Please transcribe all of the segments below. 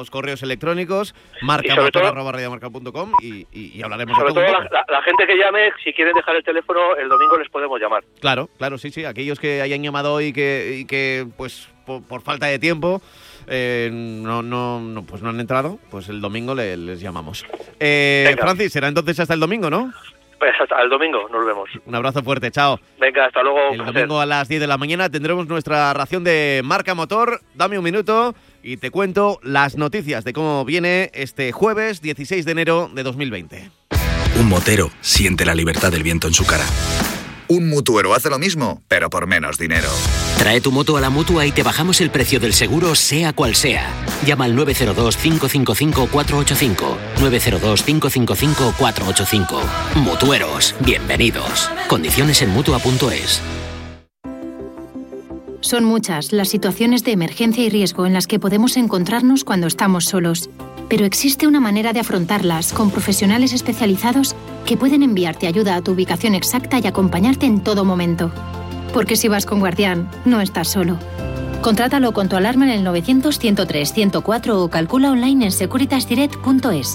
recibimos correos electrónicos, marcamotor@radiomarca.com y hablaremos sobre de todo. Sobre todo la gente que llame, si quieren dejar el teléfono, el domingo les podemos llamar. Claro, sí, aquellos que hayan llamado hoy y que pues por falta de tiempo no han entrado, pues el domingo les llamamos. Francis, será entonces hasta el domingo, ¿no? Pues hasta el domingo, nos vemos. Un abrazo fuerte, chao. Venga, hasta luego. El domingo a las 10 de la mañana tendremos nuestra ración de Marca Motor. Dame un minuto y te cuento las noticias de cómo viene este jueves 16 de enero de 2020. Un motero siente la libertad del viento en su cara. Un mutuero hace lo mismo, pero por menos dinero. Trae tu moto a la Mutua y te bajamos el precio del seguro, sea cual sea. Llama al 902-555-485. 902-555-485. Mutueros, bienvenidos. Condiciones en Mutua.es. Son muchas las situaciones de emergencia y riesgo en las que podemos encontrarnos cuando estamos solos. Pero existe una manera de afrontarlas con profesionales especializados que pueden enviarte ayuda a tu ubicación exacta y acompañarte en todo momento. Porque si vas con Guardián, no estás solo. Contrátalo con tu alarma en el 900-103-104 o calcula online en securitasdirect.es.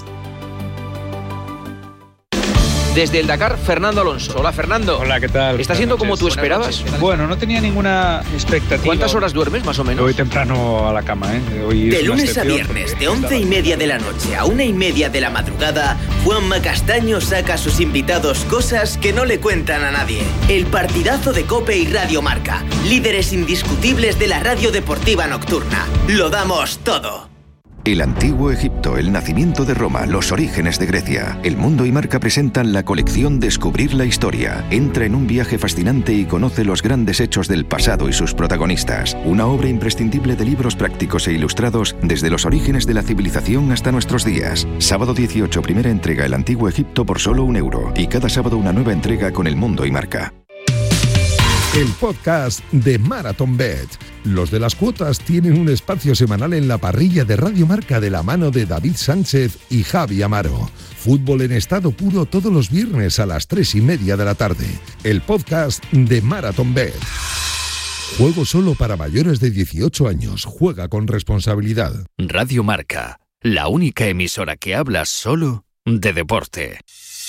Desde el Dakar, Fernando Alonso. Hola, Fernando. Hola, ¿qué tal? ¿Está siendo como tú esperabas? Bueno, no tenía ninguna expectativa. ¿Cuántas horas duermes, más o menos? Voy temprano a la cama, ¿eh? Hoy de lunes a viernes, de 11:30 de la noche a 1:30 de la madrugada, Juanma Castaño saca a sus invitados cosas que no le cuentan a nadie. El partidazo de COPE y Radio Marca, líderes indiscutibles de la radio deportiva nocturna. Lo damos todo. El antiguo Egipto, el nacimiento de Roma, los orígenes de Grecia. El Mundo y Marca presentan la colección Descubrir la Historia. Entra en un viaje fascinante y conoce los grandes hechos del pasado y sus protagonistas. Una obra imprescindible de libros prácticos e ilustrados desde los orígenes de la civilización hasta nuestros días. Sábado 18, primera entrega El Antiguo Egipto por solo €1. Y cada sábado una nueva entrega con El Mundo y Marca. El podcast de Marathon Bet. Los de las cuotas tienen un espacio semanal en la parrilla de Radio Marca de la mano de David Sánchez y Javi Amaro. Fútbol en estado puro todos los viernes a las 3:30 de la tarde. El podcast de Marathon Bet. Juego solo para mayores de 18 años. Juega con responsabilidad. Radio Marca, la única emisora que habla solo de deporte.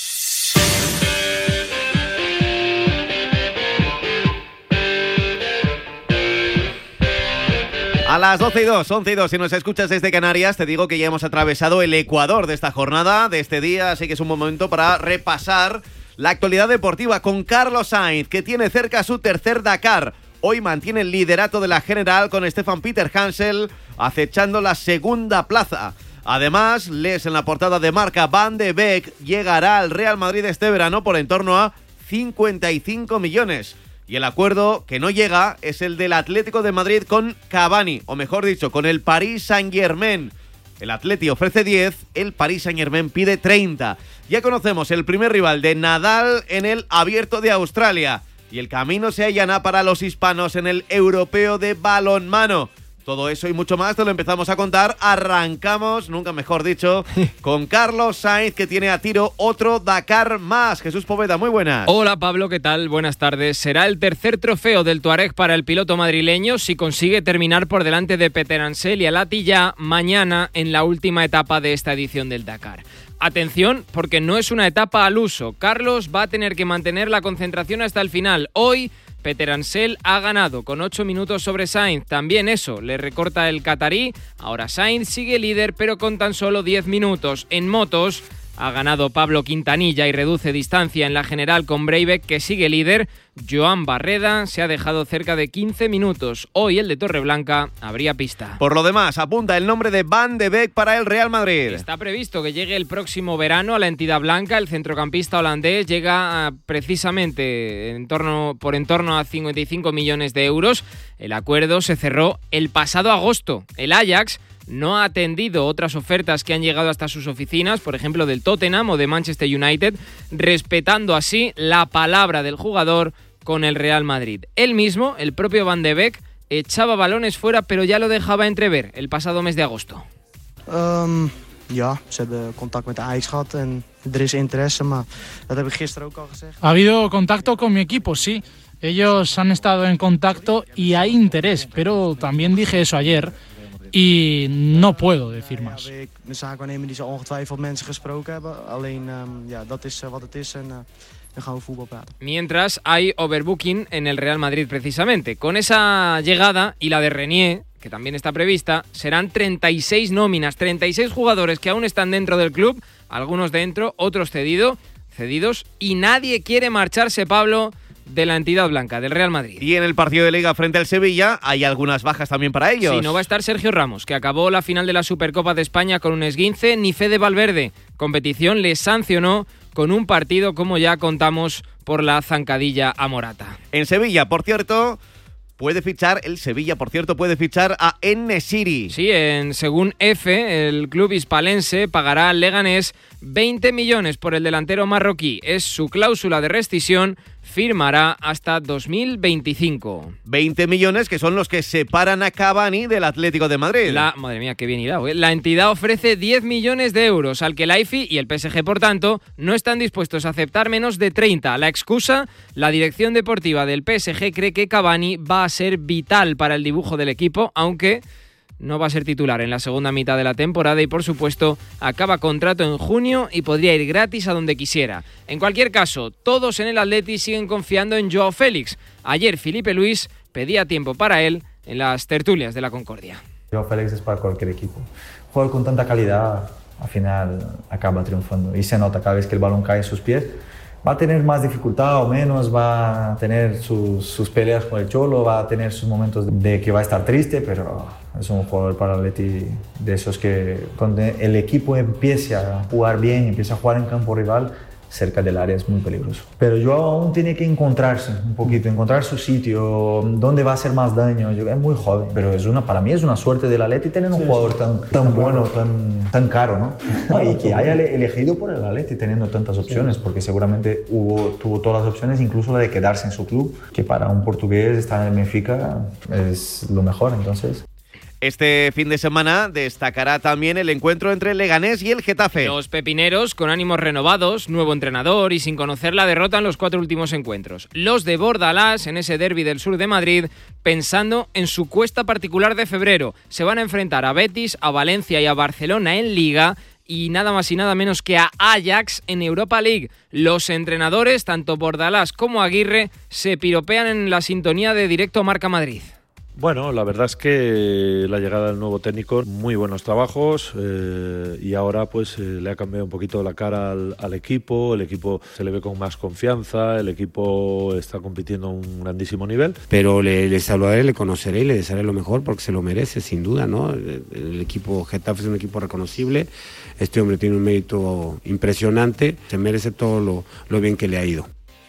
A las 12:02, 11:02, si nos escuchas desde Canarias, te digo que ya hemos atravesado el ecuador de esta jornada, de este día, así que es un buen momento para repasar la actualidad deportiva con Carlos Sainz, que tiene cerca su tercer Dakar. Hoy mantiene el liderato de la general con Stefan Peter Hansel acechando la segunda plaza. Además, lees en la portada de Marca, Van de Beek llegará al Real Madrid este verano por en torno a 55 millones. Y el acuerdo que no llega es el del Atlético de Madrid con Cavani, o mejor dicho, con el Paris Saint-Germain. El Atleti ofrece 10, el Paris Saint-Germain pide 30. Ya conocemos el primer rival de Nadal en el Abierto de Australia. Y el camino se allana para los hispanos en el Europeo de Balonmano. Todo eso y mucho más te lo empezamos a contar. Arrancamos, nunca mejor dicho, con Carlos Sainz, que tiene a tiro otro Dakar más. Jesús Poveda, muy buenas. Hola Pablo, ¿qué tal? Buenas tardes. Será el tercer trofeo del Tuareg para el piloto madrileño si consigue terminar por delante de Peter Hansel y Alati ya mañana en la última etapa de esta edición del Dakar. Atención, porque no es una etapa al uso. Carlos va a tener que mantener la concentración hasta el final. Hoy Peter Hansel ha ganado con 8 minutos sobre Sainz. También eso le recorta el catarí. Ahora Sainz sigue líder, pero con tan solo 10 minutos. En motos ha ganado Pablo Quintanilla y reduce distancia en la general con Breivik, que sigue líder. Joan Barreda se ha dejado cerca de 15 minutos. Hoy el de Torreblanca habría pista. Por lo demás, apunta el nombre de Van de Beek para el Real Madrid. Está previsto que llegue el próximo verano a la entidad blanca. El centrocampista holandés llega precisamente por en torno a 55 millones de euros. El acuerdo se cerró el pasado agosto. El Ajax no ha atendido otras ofertas que han llegado hasta sus oficinas, por ejemplo del Tottenham o de Manchester United, respetando así la palabra del jugador con el Real Madrid. Él mismo, el propio Van de Beek, echaba balones fuera, pero ya lo dejaba entrever el pasado mes de agosto. Ja, ze hebben contact met de Ajax gehad en is interesse, maar dat heb ik gisteren ook al gezegd. Ha habido contacto con mi equipo, sí. Ellos han estado en contacto y hay interés, pero también dije eso ayer. y no puedo decir más. Ik ben zaakwaarnemer die zal ongetwijfeld mensen gesproken hebben. Alleen, dat is wat het is en dan gaan we voetbal praten. Mientras hay overbooking en el Real Madrid precisamente. Con esa llegada y la de Renier, que también está prevista, serán 36 nóminas, 36 jugadores que aún están dentro del club, algunos dentro, otros cedidos, y nadie quiere marcharse, Pablo, de la entidad blanca, del Real Madrid. Y en el partido de Liga frente al Sevilla hay algunas bajas también para ellos. Sí, no va a estar Sergio Ramos, que acabó la final de la Supercopa de España con un esguince, ni Fede Valverde. Competición le sancionó con un partido, como ya contamos, por la zancadilla a Morata. En Sevilla, por cierto, puede fichar a En-Nesyri. Sí, según EFE, el club hispalense pagará al Leganés 20 millones por el delantero marroquí. Es su cláusula de rescisión, firmará hasta 2025. 20 millones que son los que separan a Cavani del Atlético de Madrid. Madre mía, qué bien hilado, ¿eh? La entidad ofrece 10 millones de euros, al que el AIFI y el PSG, por tanto, no están dispuestos a aceptar menos de 30. La excusa, la dirección deportiva del PSG cree que Cavani va a ser vital para el dibujo del equipo, aunque no va a ser titular en la segunda mitad de la temporada y, por supuesto, acaba contrato en junio y podría ir gratis a donde quisiera. En cualquier caso, todos en el Atleti siguen confiando en Joao Félix. Ayer Felipe Luis pedía tiempo para él en las tertulias de la Concordia. Joao Félix es para cualquier equipo. Un jugador con tanta calidad, al final acaba triunfando y se nota cada vez que el balón cae en sus pies. Va a tener más dificultad o menos, va a tener sus peleas con el Cholo, va a tener sus momentos de que va a estar triste, pero es un jugador para el Atleti de esos que cuando el equipo empiece a jugar bien, empieza a jugar en campo rival, cerca del área es muy peligroso. Pero Joao aún tiene que encontrarse un poquito, encontrar su sitio, dónde va a hacer más daño. Es muy joven, pero para mí es una suerte del Atleti tener un jugador tan bueno, tan caro, ¿no? Y que haya elegido por el Atleti teniendo tantas opciones, porque seguramente tuvo todas las opciones, incluso la de quedarse en su club, que para un portugués estar en el Benfica es lo mejor, entonces. Este fin de semana destacará también el encuentro entre el Leganés y el Getafe. Los pepineros, con ánimos renovados, nuevo entrenador y sin conocer la derrota en los 4 últimos encuentros. Los de Bordalás, en ese derbi del sur de Madrid, pensando en su cuesta particular de febrero. Se van a enfrentar a Betis, a Valencia y a Barcelona en Liga y nada más y nada menos que a Ajax en Europa League. Los entrenadores, tanto Bordalás como Aguirre, se piropean en la sintonía de Directo Marca Madrid. Bueno, la verdad es que la llegada del nuevo técnico, muy buenos trabajos y ahora pues le ha cambiado un poquito la cara al equipo, el equipo se le ve con más confianza, el equipo está compitiendo a un grandísimo nivel. Pero le saludaré, le conoceré y le desearé lo mejor porque se lo merece sin duda, ¿no? El equipo Getafe es un equipo reconocible, este hombre tiene un mérito impresionante, se merece todo lo bien que le ha ido.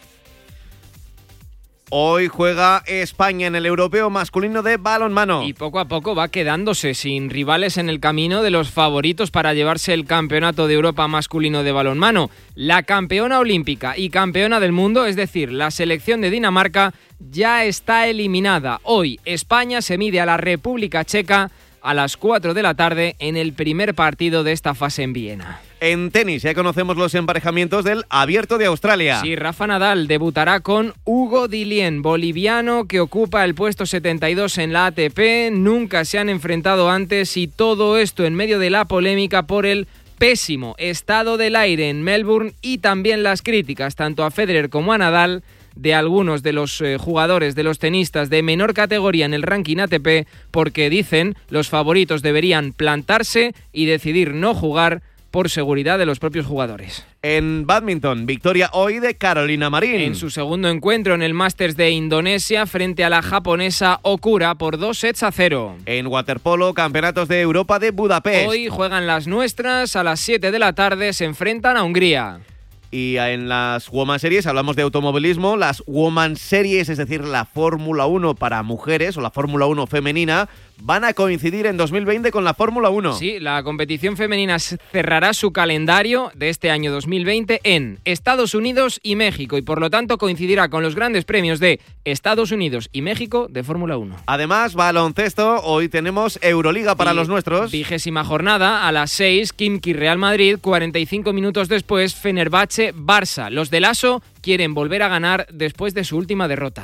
Hoy juega España en el europeo masculino de balonmano. Y poco a poco va quedándose sin rivales en el camino de los favoritos para llevarse el campeonato de Europa masculino de balonmano. La campeona olímpica y campeona del mundo, es decir, la selección de Dinamarca, ya está eliminada. Hoy España se mide a la República Checa a las 4 de la tarde en el primer partido de esta fase en Viena. En tenis ya conocemos los emparejamientos del Abierto de Australia. Sí, Rafa Nadal debutará con Hugo Dillien, boliviano que ocupa el puesto 72 en la ATP. Nunca se han enfrentado antes y todo esto en medio de la polémica por el pésimo estado del aire en Melbourne y también las críticas tanto a Federer como a Nadal de algunos de los jugadores, de los tenistas de menor categoría en el ranking ATP, porque dicen los favoritos deberían plantarse y decidir no jugar por seguridad de los propios jugadores. En bádminton, victoria hoy de Carolina Marín. En su segundo encuentro en el Masters de Indonesia frente a la japonesa Okura por 2-0. En waterpolo, campeonatos de Europa de Budapest. Hoy juegan las nuestras, a las 7 de la tarde se enfrentan a Hungría. Y en las Woman Series, hablamos de automovilismo, las Woman Series, es decir, la Fórmula 1 para mujeres o la Fórmula 1 femenina, van a coincidir en 2020 con la Fórmula 1. Sí, la competición femenina cerrará su calendario de este año 2020 en Estados Unidos y México y por lo tanto coincidirá con los grandes premios de Estados Unidos y México de Fórmula 1. Además, baloncesto, hoy tenemos Euroliga para los nuestros. 20ª jornada, a las 6, Khimki Real Madrid, 45 minutos después, Fenerbahce Barça. Los de Lasso quieren volver a ganar después de su última derrota.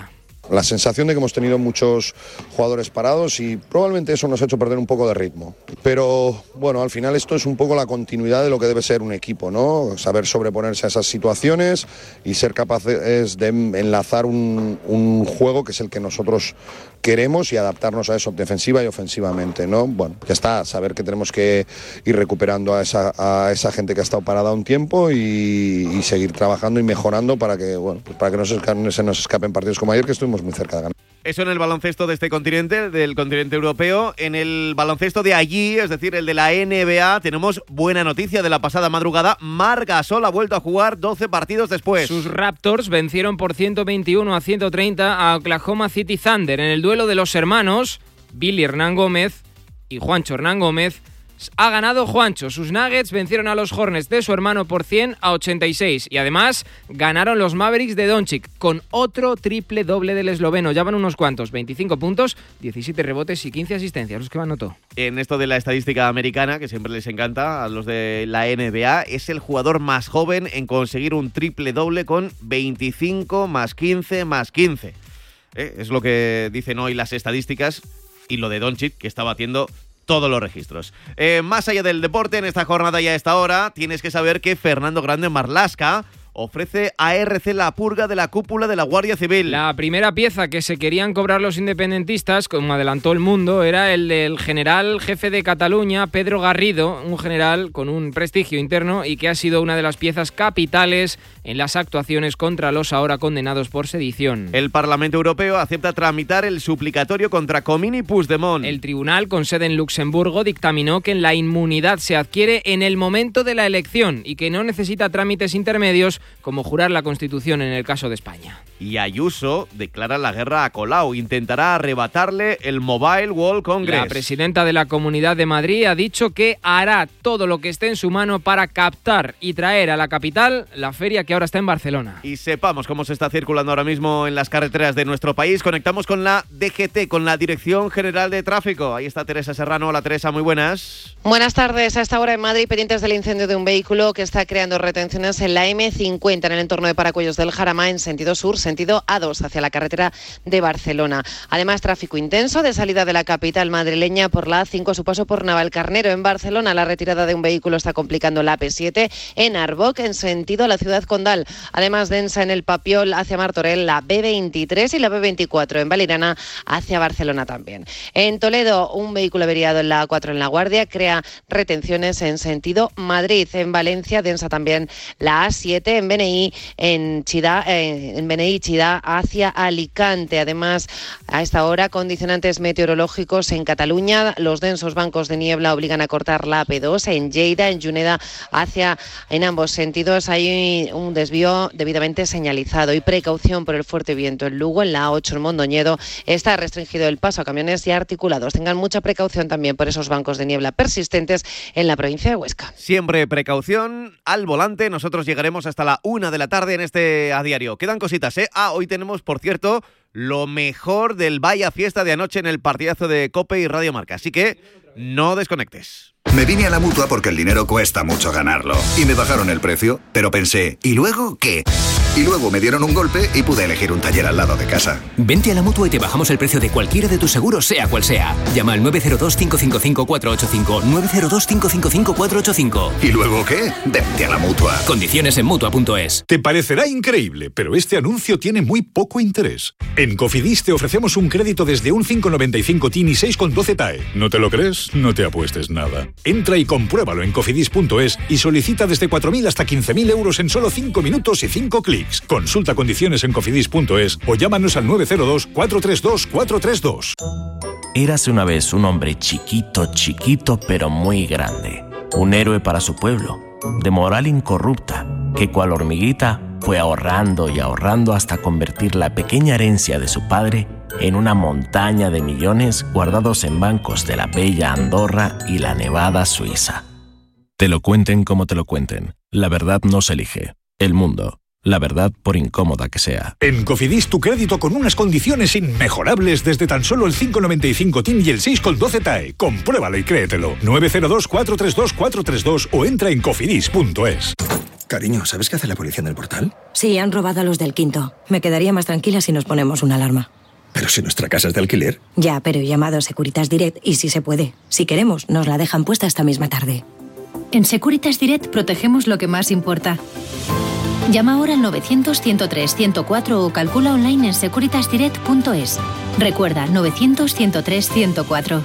La sensación de que hemos tenido muchos jugadores parados y probablemente eso nos ha hecho perder un poco de ritmo. Pero bueno, al final esto es un poco la continuidad de lo que debe ser un equipo, ¿no? Saber sobreponerse a esas situaciones y ser capaces de enlazar un juego que es el que nosotros queremos y adaptarnos a eso defensiva y ofensivamente, ¿no? Bueno, ya está, saber que tenemos que ir recuperando a esa gente que ha estado parada un tiempo y seguir trabajando y mejorando para que, bueno, pues para que no se nos escapen partidos como ayer, que estuvimos muy cerca de ganar. Eso en el baloncesto de este continente, del continente europeo. En el baloncesto de allí, es decir, el de la NBA, tenemos buena noticia de la pasada madrugada. Marc Gasol ha vuelto a jugar 12 partidos después. Sus Raptors vencieron por 121-130 a Oklahoma City Thunder. En el duelo de los hermanos, Billy Hernán Gómez y Juancho Hernán Gómez, ha ganado Juancho. Sus Nuggets vencieron a los Hornets de su hermano por 100-86. Y además ganaron los Mavericks de Doncic con otro triple doble del esloveno. Ya van unos cuantos, 25 puntos, 17 rebotes y 15 asistencias, los que anotó. En esto de la estadística americana, que siempre les encanta a los de la NBA, es el jugador más joven en conseguir un triple doble con 25 más 15 más 15. Es lo que dicen hoy las estadísticas, y lo de Doncic, que está batiendo todos los registros. Más allá del deporte, en esta jornada y a esta hora, tienes que saber que Fernando Grande Marlaska ofrece a RC la purga de la cúpula de la Guardia Civil. La primera pieza que se querían cobrar los independentistas, como adelantó El Mundo, era el del general jefe de Cataluña, Pedro Garrido, un general con un prestigio interno y que ha sido una de las piezas capitales en las actuaciones contra los ahora condenados por sedición. El Parlamento Europeo acepta tramitar el suplicatorio contra Comín y Puigdemont. El tribunal, con sede en Luxemburgo, dictaminó que la inmunidad se adquiere en el momento de la elección y que no necesita trámites intermedios como jurar la Constitución en el caso de España. Y Ayuso declara la guerra a Colau. Intentará arrebatarle el Mobile World Congress. La presidenta de la Comunidad de Madrid ha dicho que hará todo lo que esté en su mano para captar y traer a la capital la feria que ahora está en Barcelona. Y sepamos cómo se está circulando ahora mismo en las carreteras de nuestro país. Conectamos con la DGT, con la Dirección General de Tráfico. Ahí está Teresa Serrano. Hola Teresa, muy buenas. Buenas tardes. A esta hora en Madrid, pendientes del incendio de un vehículo que está creando retenciones en la M50 en el entorno de Paracuellos del Jarama en sentido sur, sentido A2 hacia la carretera de Barcelona. Además, tráfico intenso de salida de la capital madrileña por la A5 a su paso por Navalcarnero. En Barcelona, la retirada de un vehículo está complicando la AP7 en Arboc en sentido a la ciudad condal. Además, densa en el Papiol hacia Martorell la B23 y la B24 en Valirana hacia Barcelona también. En Toledo, un vehículo averiado en la A4 en La Guardia crea retenciones en sentido Madrid. En Valencia, densa también la A7 en BNI en BNI Chida hacia Alicante. Además, a esta hora, condicionantes meteorológicos en Cataluña. Los densos bancos de niebla obligan a cortar la AP2 en Lleida, en Juneda, en ambos sentidos hay un desvío debidamente señalizado y precaución por el fuerte viento en Lugo. En la A8 en Mondoñedo está restringido el paso a camiones y articulados. Tengan mucha precaución también por esos bancos de niebla persistentes en la provincia de Huesca. Siempre precaución al volante. Nosotros llegaremos hasta la 1 de la tarde en este A Diario. Quedan cositas, ¿eh? Hoy tenemos, por cierto, lo mejor del Vaya Fiesta de anoche en el partidazo de COPE y Radio Marca. Así que no desconectes. Me vine a la Mutua porque el dinero cuesta mucho ganarlo. Y me bajaron el precio, pero pensé, ¿y luego qué? Y luego me dieron un golpe y pude elegir un taller al lado de casa. Vente a la Mutua y te bajamos el precio de cualquiera de tus seguros, sea cual sea. Llama al 902-555-485. 902-555-485. ¿Y luego qué? Vente a la Mutua. Condiciones en Mutua.es. Te parecerá increíble, pero este anuncio tiene muy poco interés. En Cofidis te ofrecemos un crédito desde un 5,95 TIN y 6,12 TAE. ¿No te lo crees? No te apuestes nada. Entra y compruébalo en cofidis.es y solicita desde 4.000 hasta 15.000 euros en solo 5 minutos y 5 clics. Consulta condiciones en cofidis.es o llámanos al 902-432-432. Érase una vez un hombre chiquito, pero muy grande. Un héroe para su pueblo, de moral incorrupta, que cual hormiguita fue ahorrando y ahorrando hasta convertir la pequeña herencia de su padre en una montaña de millones guardados en bancos de la bella Andorra y la nevada Suiza. Te lo cuenten como te lo cuenten. La verdad no se elige. El Mundo. La verdad, por incómoda que sea. En Cofidis, tu crédito con unas condiciones inmejorables desde tan solo el 5,95 TIN y el 6,12 TAE. Compruébalo y créetelo. 902-432-432 o entra en cofidis.es. Cariño, ¿sabes qué hace la policía en el portal? Sí, han robado a los del quinto. Me quedaría más tranquila si nos ponemos una alarma. Pero si nuestra casa es de alquiler. Ya, pero he llamado a Securitas Direct y sí se puede. Si queremos, nos la dejan puesta esta misma tarde. En Securitas Direct protegemos lo que más importa. Llama ahora al 900-103-104 o calcula online en securitasdirect.es. Recuerda, 900-103-104.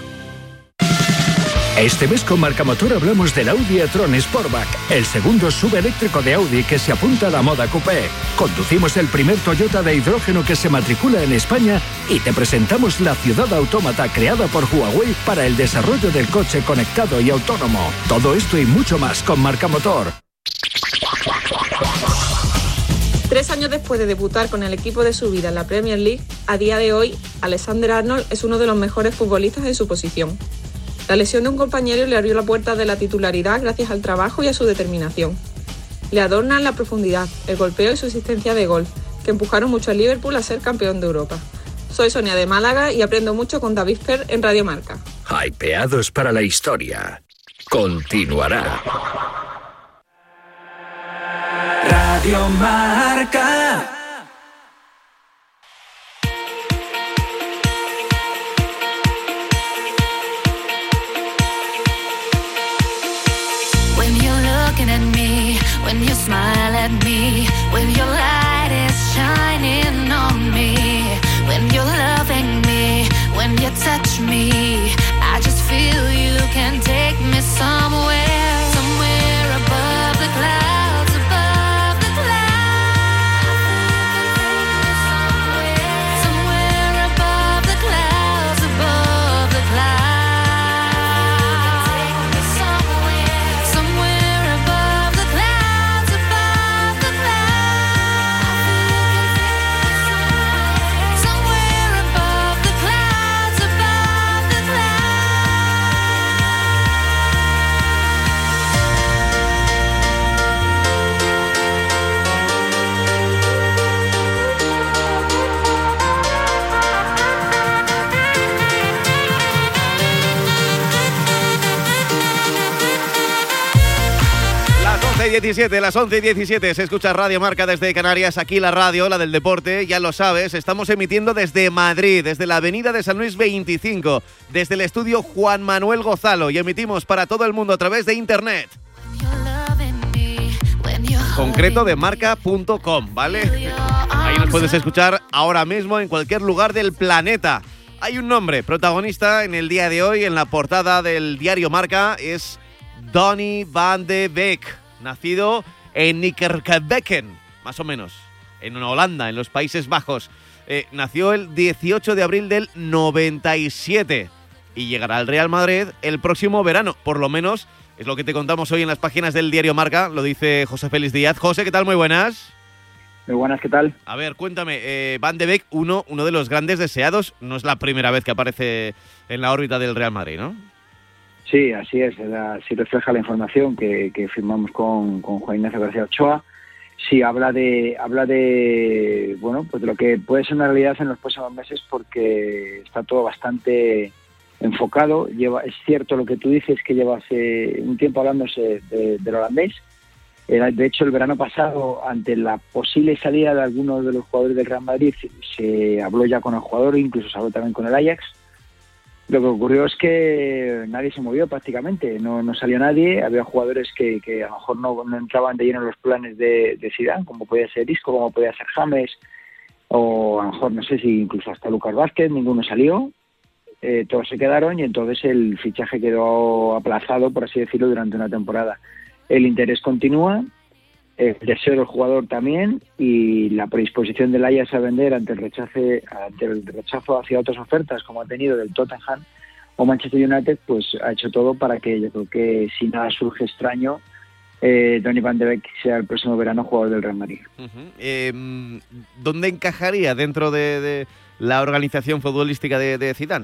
Este mes con Marcamotor hablamos del Audi e-tron Sportback, el segundo SUV eléctrico de Audi que se apunta a la moda coupé. Conducimos el primer Toyota de hidrógeno que se matricula en España y te presentamos la ciudad autómata creada por Huawei para el desarrollo del coche conectado y autónomo. Todo esto y mucho más con Marcamotor. 3 años después de debutar con el equipo de su vida en la Premier League, a día de hoy, Alexander-Arnold es uno de los mejores futbolistas en su posición. La lesión de un compañero le abrió la puerta de la titularidad gracias al trabajo y a su determinación. Le adornan la profundidad, el golpeo y su asistencia de gol, que empujaron mucho al Liverpool a ser campeón de Europa. Soy Sonia de Málaga y aprendo mucho con David Per en Radio Marca. Hypeados para la historia. Continuará. Radio Marca. When you smile at me, when your light is shining on me, when you're loving me, when you touch me, I just feel you can take me somewhere, somewhere above the clouds, above the clouds, somewhere above the clouds, above the clouds, somewhere above the clouds. Las 11:17, se escucha Radio Marca desde Canarias, aquí la radio, la del deporte, ya lo sabes, estamos emitiendo desde Madrid, desde la avenida de San Luis 25, desde el estudio Juan Manuel Gozalo y emitimos para todo el mundo a través de internet. Concreto de marca.com, ¿vale? Ahí nos puedes escuchar ahora mismo en cualquier lugar del planeta. Hay un nombre, protagonista en el día de hoy, en la portada del diario Marca, es Donny van de Beek. Nacido en Nijmegen, más o menos, en Holanda, en los Países Bajos. Nació el 18 de abril del 97 y llegará al Real Madrid el próximo verano. Por lo menos es lo que te contamos hoy en las páginas del diario Marca, lo dice José Félix Díaz. José, ¿qué tal? Muy buenas. Muy buenas, ¿qué tal? A ver, cuéntame, Van de Beek, uno de los grandes deseados, no es la primera vez que aparece en la órbita del Real Madrid, ¿no? Sí, así es, así refleja la información que firmamos con Juan Ignacio García Ochoa. Sí, habla de bueno, pues de lo que puede ser una realidad en los próximos meses porque está todo bastante enfocado. Es cierto lo que tú dices, que lleva hace un tiempo hablándose del holandés. De hecho, el verano pasado, ante la posible salida de algunos de los jugadores del Real Madrid, se habló ya con el jugador, incluso se habló también con el Ajax. Lo que ocurrió es que nadie se movió prácticamente, no salió nadie. Había jugadores que a lo mejor no entraban de lleno en los planes de Zidane, como podía ser Isco, como podía ser James, o a lo mejor no sé si incluso hasta Lucas Vázquez, ninguno salió. Todos se quedaron y entonces el fichaje quedó aplazado, por así decirlo, durante una temporada. El interés continúa, el deseo del jugador también y la predisposición del Ajax a vender ante el rechazo hacia otras ofertas como ha tenido del Tottenham o Manchester United, pues ha hecho todo para que yo creo que si nada surge extraño, Donny van de Beek sea el próximo verano jugador del Real Madrid. ¿Dónde encajaría dentro de la organización futbolística de Zidane?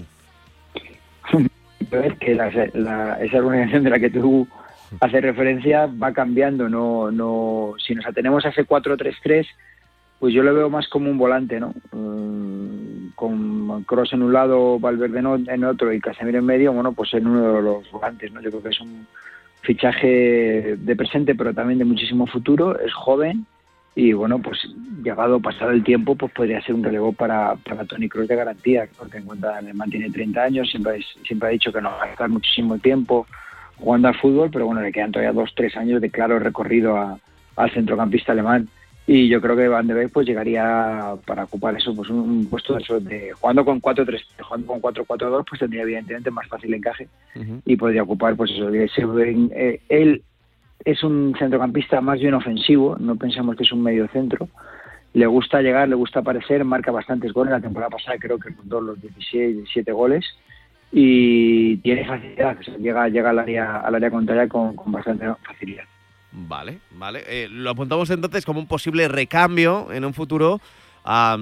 Es que esa organización de la que tú hace referencia va cambiando, no si nos atenemos a ese 4-3-3, pues yo lo veo más como un volante, ¿no? Con Kroos en un lado, Valverde en otro y Casemiro en medio, bueno, pues en uno de los volantes, ¿no? Yo creo que es fichaje de presente, pero también de muchísimo futuro, es joven y bueno, pues llegado pasado el tiempo, pues podría ser un relevo para Toni Kroos de garantía, porque en cuenta Alemán tiene 30 años, siempre ha dicho que no va a estar muchísimo tiempo jugando al fútbol, pero bueno, le quedan todavía 2-3 años de claro recorrido al centrocampista alemán. Y yo creo que Van de Beek pues llegaría para ocupar eso, pues un puesto de eso, de jugando con 4-3, jugando con 4-4-2, pues tendría evidentemente más fácil encaje y podría ocupar pues eso. Él es un centrocampista más bien ofensivo, no pensamos que es un medio centro. Le gusta llegar, le gusta aparecer, marca bastantes goles. La temporada pasada creo que rondó los 17 goles y tiene facilidad, o sea, llega al área contraria con bastante facilidad. Vale. Lo apuntamos entonces como un posible recambio en un futuro a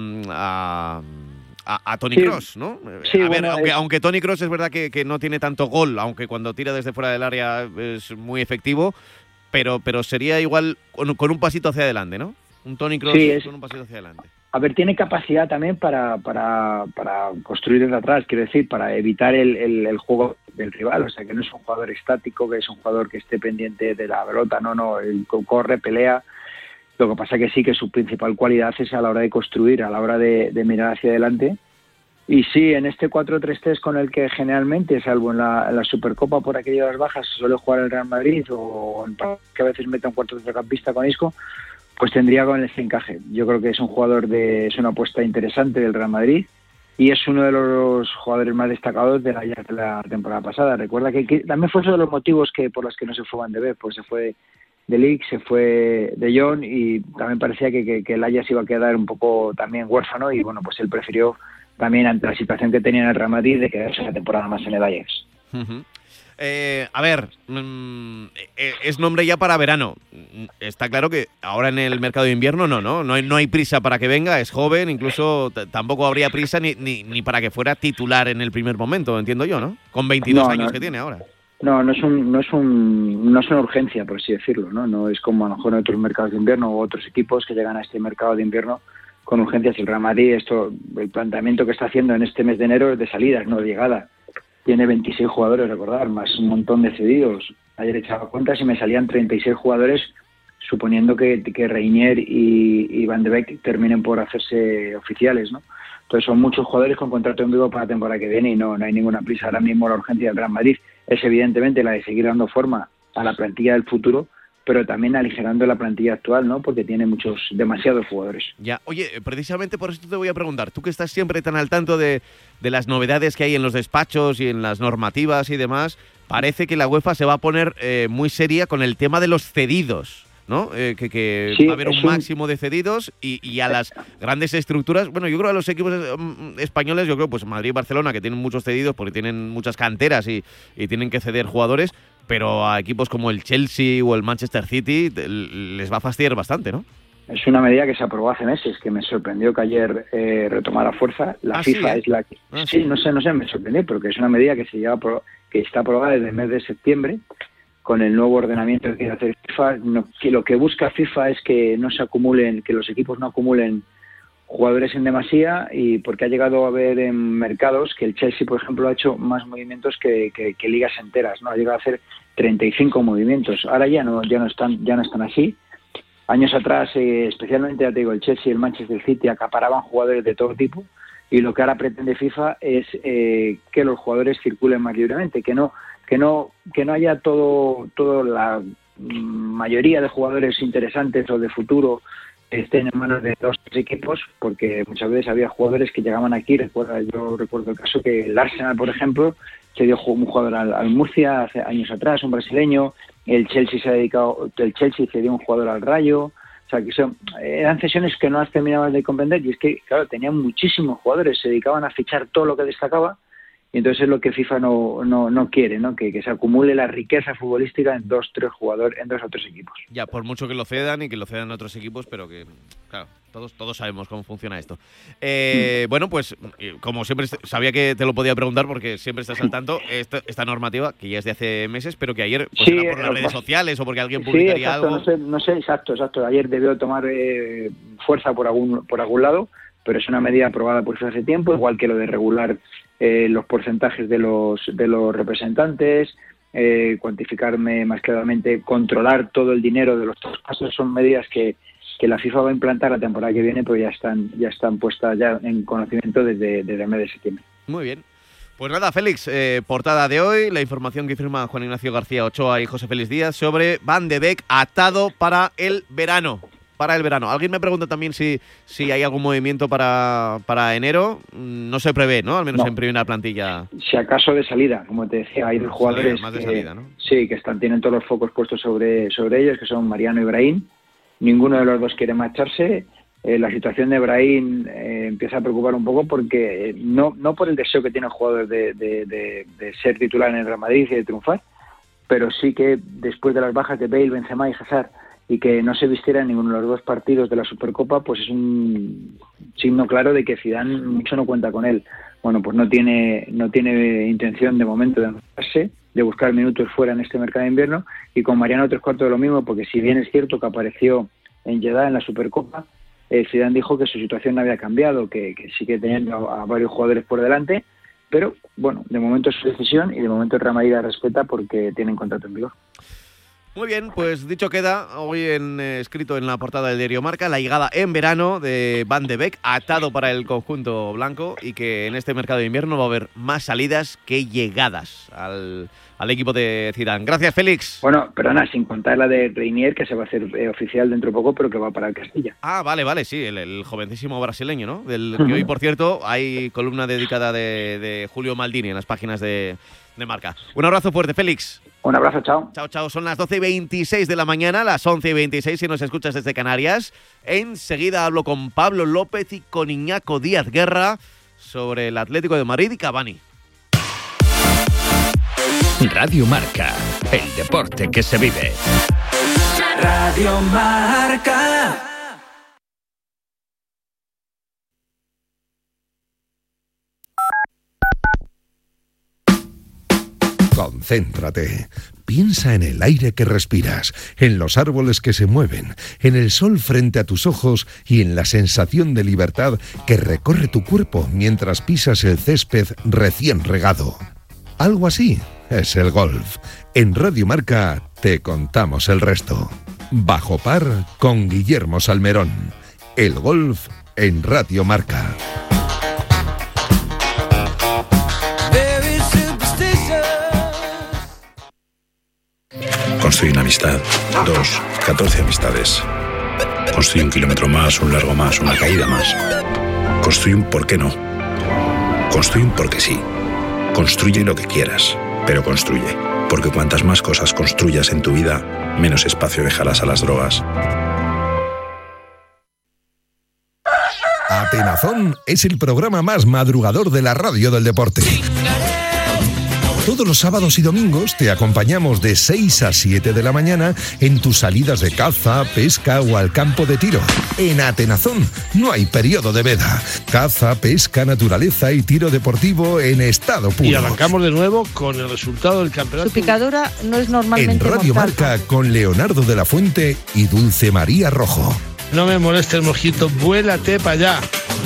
Toni Kroos, ¿no? Sí, a ver, aunque Toni Kroos es verdad que no tiene tanto gol, aunque cuando tira desde fuera del área es muy efectivo, pero sería igual con un pasito hacia adelante, ¿no? Un Toni Kroos con un pasito hacia adelante. A ver, tiene capacidad también para construir desde atrás, quiero decir, para evitar el juego del rival, o sea, que no es un jugador estático, que es un jugador que esté pendiente de la pelota, no, él corre, pelea. Lo que pasa que sí que su principal cualidad es a la hora de construir, a la hora de mirar hacia adelante. Y sí, en este 4-3-3 con el que generalmente, salvo en la Supercopa por aquellas bajas, suele jugar el Real Madrid o que a veces mete un cuarto centrocampista con Isco, pues tendría con ese encaje. Yo creo que es un jugador es una apuesta interesante del Real Madrid y es uno de los jugadores más destacados de la temporada pasada. Recuerda que también fue uno de los motivos por los que no se fue Van de Beek, pues se fue De Ligt, se fue De Jong y también parecía que el Ajax iba a quedar un poco también huérfano y bueno, pues él prefirió también ante la situación que tenía en el Real Madrid de quedarse una temporada más en el Ajax. A ver, es nombre ya para verano. Está claro que ahora en el mercado de invierno no hay prisa para que venga, es joven, incluso tampoco habría prisa ni para que fuera titular en el primer momento, entiendo yo, ¿no? Con 22 años que tiene ahora. No es una urgencia, por así decirlo, no es como a lo mejor en otros mercados de invierno o otros equipos que llegan a este mercado de invierno con urgencias. El Real Madrid, el planteamiento que está haciendo en este mes de enero es de salidas, no de llegada. Tiene 26 jugadores, recordar, más un montón de cedidos. Ayer echaba cuentas y me salían 36 jugadores, suponiendo que Reinier y Van de Beek terminen por hacerse oficiales, ¿no? Entonces son muchos jugadores con contrato en vivo para la temporada que viene y no hay ninguna prisa. Ahora mismo la urgencia del Real Madrid es evidentemente la de seguir dando forma a la plantilla del futuro, pero también aligerando la plantilla actual, ¿no? Porque tiene demasiados jugadores. Ya, oye, precisamente por eso te voy a preguntar, tú que estás siempre tan al tanto de las novedades que hay en los despachos y en las normativas y demás, parece que la UEFA se va a poner muy seria con el tema de los cedidos, ¿no? Que sí, va a haber un máximo de cedidos y a las grandes estructuras, bueno, yo creo a los equipos españoles, yo creo pues Madrid y Barcelona, que tienen muchos cedidos porque tienen muchas canteras y tienen que ceder jugadores, pero a equipos como el Chelsea o el Manchester City les va a fastidiar bastante, ¿no? Es una medida que se aprobó hace meses, que me sorprendió que ayer retomara fuerza. La FIFA es la que... Sí, no sé, me sorprendió, porque es una medida que que está aprobada desde el mes de septiembre, con el nuevo ordenamiento que quiere hacer FIFA. Lo que busca FIFA es que no se acumulen, que los equipos no acumulen jugadores en demasía, y porque ha llegado a haber en mercados que el Chelsea, por ejemplo, ha hecho más movimientos que ligas enteras, ¿no? Ha llegado a hacer 35 movimientos. Ahora ya no están así. Años atrás, especialmente, ya te digo, el Chelsea y el Manchester City acaparaban jugadores de todo tipo, y lo que ahora pretende FIFA es que los jugadores circulen más libremente, que no haya toda la mayoría de jugadores interesantes o de futuro estén en manos de 2 equipos, porque muchas veces había jugadores que llegaban aquí. Yo recuerdo el caso que el Arsenal, por ejemplo, se dio un jugador al Murcia hace años atrás, un brasileño. El Chelsea se dio un jugador al Rayo. O sea, que eran cesiones que no las terminaban de comprender, y es que, claro, tenían muchísimos jugadores, se dedicaban a fichar todo lo que destacaba, y entonces es lo que FIFA no quiere, ¿no? Que se acumule la riqueza futbolística en 2-3 jugadores, en 2 o 3 equipos. Ya, por mucho que lo cedan y que lo cedan a otros equipos, pero que, claro, todos sabemos cómo funciona esto. Bueno, pues, como siempre, sabía que te lo podía preguntar porque siempre estás al tanto, esta normativa, que ya es de hace meses, pero que ayer, pues, era por las redes sociales o porque alguien publicaría algo. No sé, exacto. Ayer debió tomar fuerza por algún lado, pero es una medida aprobada por FIFA hace tiempo, igual que lo de regular los porcentajes de los representantes, cuantificarme más claramente, controlar todo el dinero de los traspasos. Son medidas que la FIFA va a implantar la temporada que viene, pero ya están puestas ya en conocimiento desde el mes de septiembre. Muy bien. Pues nada, Félix, portada de hoy, la información que firma Juan Ignacio García Ochoa y José Félix Díaz sobre Van de Beek atado para el verano. Alguien me pregunta también si hay algún movimiento para enero. No se prevé, ¿no? Al menos en primera plantilla. Si acaso de salida, como te decía, hay dos jugadores más de salida, ¿no? Sí, que tienen todos los focos puestos sobre ellos, que son Mariano y Brahim. Ninguno de los dos quiere marcharse. La situación de Brahim empieza a preocupar un poco porque no por el deseo que tiene el jugador de ser titular en el Real Madrid y de triunfar, pero sí que después de las bajas de Bale, Benzema y Hazard, y que no se vistiera en ninguno de los dos partidos de la Supercopa, pues es un signo claro de que Zidane mucho no cuenta con él. Bueno, pues no tiene intención de momento de marcharse, de buscar minutos fuera en este mercado de invierno, y con Mariano 3/4 de lo mismo, porque si bien es cierto que apareció en Jeddah en la Supercopa, Zidane dijo que su situación no había cambiado, que sigue teniendo a varios jugadores por delante, pero bueno, de momento es su decisión y de momento el Real Madrid la respeta porque tienen contrato en vigor. Muy bien, pues dicho queda, hoy escrito en la portada del diario Marca, la llegada en verano de Van de Beek, atado para el conjunto blanco, y que en este mercado de invierno va a haber más salidas que llegadas al equipo de Zidane. Gracias, Félix. Bueno, perdona, sin contar la de Reinier, que se va a hacer oficial dentro de poco, pero que va para el Castilla. Ah, vale, sí, el jovencísimo brasileño, ¿no? Que hoy, por cierto, hay columna dedicada de Julio Maldini en las páginas de Marca. Un abrazo fuerte, Félix. Un abrazo, chao. Chao. Son las 12:26 de la mañana, las 11:26 si nos escuchas desde Canarias. Enseguida hablo con Pablo López y con Iñaco Díaz Guerra sobre el Atlético de Madrid y Cavani. Radio Marca, el deporte que se vive. Radio Marca. Concéntrate. Piensa en el aire que respiras, en los árboles que se mueven, en el sol frente a tus ojos y en la sensación de libertad que recorre tu cuerpo mientras pisas el césped recién regado. Algo así es el golf. En Radio Marca te contamos el resto. Bajo par con Guillermo Salmerón. El golf en Radio Marca. Construye una amistad, 2, 14 amistades. Construye un kilómetro más, un largo más, una caída más. Construye un por qué no. Construye un porque sí. Construye lo que quieras, pero construye. Porque cuantas más cosas construyas en tu vida, menos espacio dejarás a las drogas. Atenazón es el programa más madrugador de la radio del deporte. Todos los sábados y domingos te acompañamos de 6 a 7 de la mañana en tus salidas de caza, pesca o al campo de tiro. En Atenazón no hay periodo de veda. Caza, pesca, naturaleza y tiro deportivo en estado puro. Y arrancamos de nuevo con el resultado del campeonato. Su picadura no es normalmente en Radio mortal. Marca con Leonardo de la Fuente y Dulce María Rojo. No me moleste el mojito, vuélate para allá.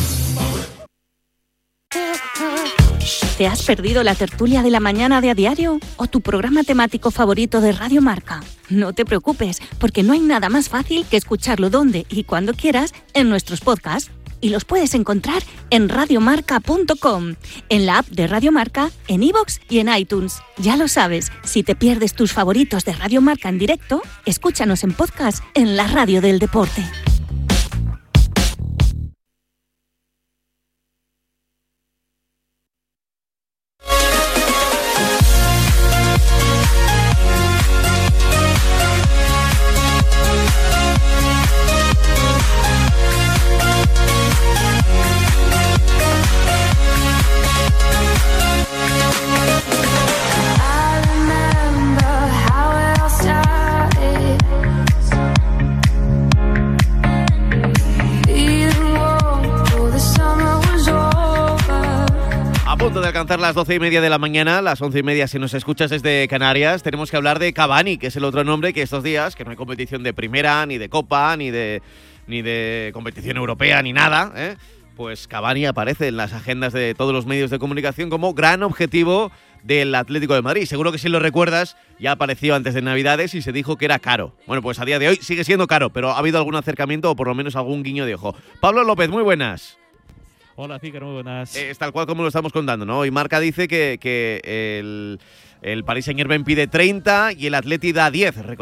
¿Te has perdido la tertulia de la mañana de A Diario o tu programa temático favorito de Radio Marca? No te preocupes, porque no hay nada más fácil que escucharlo donde y cuando quieras en nuestros podcasts. Y los puedes encontrar en radiomarca.com, en la app de Radio Marca, en iVoox y en iTunes. Ya lo sabes, si te pierdes tus favoritos de Radio Marca en directo, escúchanos en podcast en la radio del deporte. De alcanzar las 12:30 de la mañana, las 11:30 si nos escuchas desde Canarias, tenemos que hablar de Cavani, que es el otro nombre que estos días, que no hay competición de primera, ni de Copa, ni de competición europea, ni nada, pues Cavani aparece en las agendas de todos los medios de comunicación como gran objetivo del Atlético de Madrid. Seguro que si lo recuerdas, ya apareció antes de Navidades y se dijo que era caro. Bueno, pues a día de hoy sigue siendo caro, pero ha habido algún acercamiento o por lo menos algún guiño de ojo. Pablo López, muy buenas. Hola, Cicar, muy buenas. Es tal cual como lo estamos contando, ¿no? Y Marca dice que el Paris Saint-Germain pide 30 y el Atleti da 10.